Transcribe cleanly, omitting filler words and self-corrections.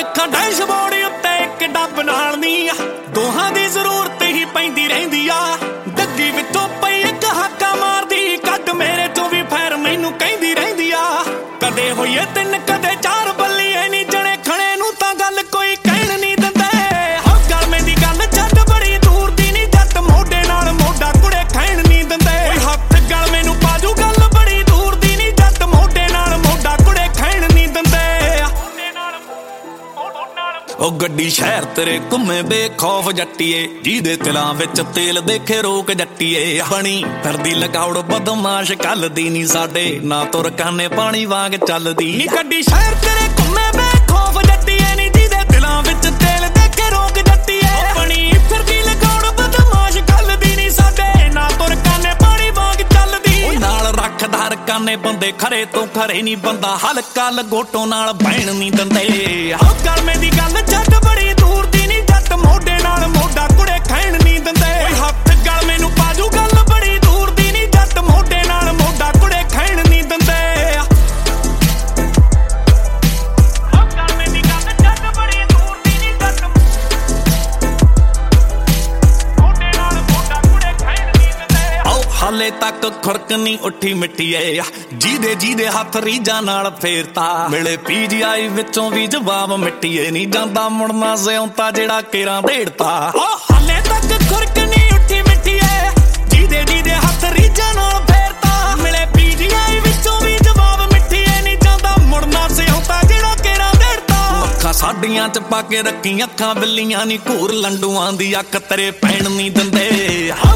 ਰੱਖਾਂ ਡੈਸ਼ਬੋਰਡ ਉੱਤੇ ਇੱਕ ਡੱਬ ਨਾਲ ਨੀ ਦੋਹਾਂ ਦੀ ਜ਼ਰੂਰਤ ਹੀ ਪੈਂਦੀ ਰਹਿੰਦੀ ਆ ਡੱਗੀ ਵਿੱਚੋਂ ਪਈ ਇੱਕ ਹਾਕਾ ਮਾਰਦੀ ਕੱਢ ਮੇਰੇ ਚੋਂ ਵੀ ਫੈਰ ਮੈਨੂੰ ਕਹਿੰਦੀ ਰਹਿੰਦੀ ਆ ਕਦੇ ਹੋਈਏ ਤਿੰਨ ਕਦੇ ਚਾਰ ਬੱਲੀਏ ਨੀ ਜਣੇ ਖਣੇ ਨੂੰ ਤਾਂ ਗੱਲ ਕੋਈ ਕਹਿਣ ਨਹੀਂ ਦਿੰਦੇ ਹੋ ਗਲਮੇ ਦੀ ਗੱਲ ਛੱਡ ਬੜੀ ਦੂਰ ਦੀ ਨੀ ਜੱਟ ਮੋਢੇ ਨਾਲ ਮੋਢਾ ਕੁੜੇ ਖੈਣ ਨਹੀਂ ਦਿੰਦੇ ਹੱਥ ਗਲਮੇ ਨੂੰ ਪਾਜੂ ਗੱਲ ਬੜੀ ਦੂਰ ਦੀ ਨੀ ਜੱਟ ਮੋਢੇ ਨਾਲ ਮੋਢਾ ਕੁੜੇ ਖੈਣ ਨਹੀਂ ਦਿੰਦੇ ਉਹ ਗੱਡੀ ਸ਼ਹਿਰ ਤੇਰੇ ਘੁੰਮੇ ਬੇਖੌਫ ਜੱਟੀਏ ਜਿਹਦੇ ਤਿਲਾਂ ਵਿੱਚ ਤੇਲ ਦੇਖੇ ਰੋਕ ਜੱਟੀਏ ਬਣੀ ਫਿਰਦੀ ਲਗਾਉੜ ਬਦਮਾਸ਼ ਕੱਲ ਦੀ ਨੀ ਸਾਡੇ ਨਾ ਤੁਰ ਕਾਨੇ ਪਾਣੀ ਵਾਂਗ ਚੱਲਦੀ ਨੀ ਗੱਡੀ ਸ਼ਹਿਰ ਤੇਰੇ ਘੁੰਮੇ ਬੇਖੌਫ ਜੱਟੀਏ ਨੀ ਜਿਹਦੇ ਤਿਲਾਂ ਵਿੱਚ ਤੇਲ ਦੇਖੇ ਰੋਕ ਜੱਟੀਏ ਬਣੀ ਫਿਰਦੀ ਲਗਾਉੜ ਬਦਮਾਸ਼ ਕੱਲ ਦੀ ਨੀ ਸਾਡੇ ਨਾ ਤੁਰ ਕਾਨੇ ਪਾਣੀ ਵਾਂਗ ਚੱਲਦੀ ਉਹ ਨਾਲ ਰੱਖਦਾਰ ਕਾਨੇ ਬੰਦੇ ਖਰੇ ਤੋਂ ਖਰੇ ਨੀ ਬੰਦਾ ਹਲਕਾ ਲਗੋਟੋ ਨਾਲ ਬਹਿਣ ਨੀ ਦਿੰਦੇ ਹੋ ਗਲਮੇ ਦੀ ਗੱਲ ਛੱਡ ਬੜੀ ਦੂਰ ਦੀ ਨੀ ਜੱਟ ਮੋਢੇ ਨਾਲ ਮੋਢਾ ਕੁੜੇ ਖੈਣ ਨਹੀਂ ਦਿੰਦੇ ਹੱਥ ਗਲਮੇ ਨੂੰ ਪਾਜੂ ਗੱਲ ਬੜੀ ਦੂਰ ਦੀ ਨੀ ਜੱਟ ਮੋਢੇ ਨਾਲ ਮੋਢਾ ਕੁੜੇ ਖੈਣ ਨਹੀਂ ਦਿੰਦੇ ਗਲਮੇ ਦੀ ਗੱਲ ਛੱਡ ਬੜੀ ਦੂਰ ਦੀ ਨੀ ਜੱਟ ਮੋਢੇ ਨਾਲ ਮੋਢਾ ਕੁੜੇ ਖੈਣ ਨਹੀਂ ਦਿੰਦੇ ਆਓ ਹਾਲੇ ਤੱਕ ਖੁਰਕ ਨਹੀਂ ਉੱਠੀ ਮਿੱਟੀਏ ਜਿਹਦੇ ਹੱਥ ਰੀਜਾਂ ਨਾਲ ਫੇਰਤਾ ਮਿਲੇ PGI ਵਿੱਚੋਂ ਵੀ ਜਵਾਬ ਮਿੱਟੀਏ ਨਹੀਂ ਜਾਂਦਾ ਮੁੜਨਾ ਸਿਉਂਤਾ ਜਿਹੜਾ ਕੇਰਾਂ ਢੇੜਤਾ ਹਾਲੇ ਤੱਕ ਖੁਰਕ ਨਹੀਂ ਉੱਠੀ ਮਿੱਟੀਏ ਜਿਹਦੇ ਹੱਥ ਰੀਜਾਂ ਨਾਲ ਫੇਰਤਾ ਮਿਲੇ PGI ਵਿੱਚੋਂ ਵੀ ਜਵਾਬ ਮਿੱਟੀਏ ਨਹੀਂ ਜਾਂਦਾ ਮੁੜਨਾ ਸਿਉਂਤਾ ਜਿਹੜਾ ਕੇਰਾਂ ਢੇੜਤਾ ਅੱਖਾਂ ਸਾਡੀਆਂ ਚ ਪਾ ਕੇ ਰੱਖੀ ਅੱਖਾਂ ਬਿੱਲੀਆਂ ਨੀ ਘੂਰ ਲੰਡੂਆਂ ਦੀ ਅੱਖ ਤੇਰੇ ਪੈਣ ਨਹੀਂ ਦਿੰਦੇ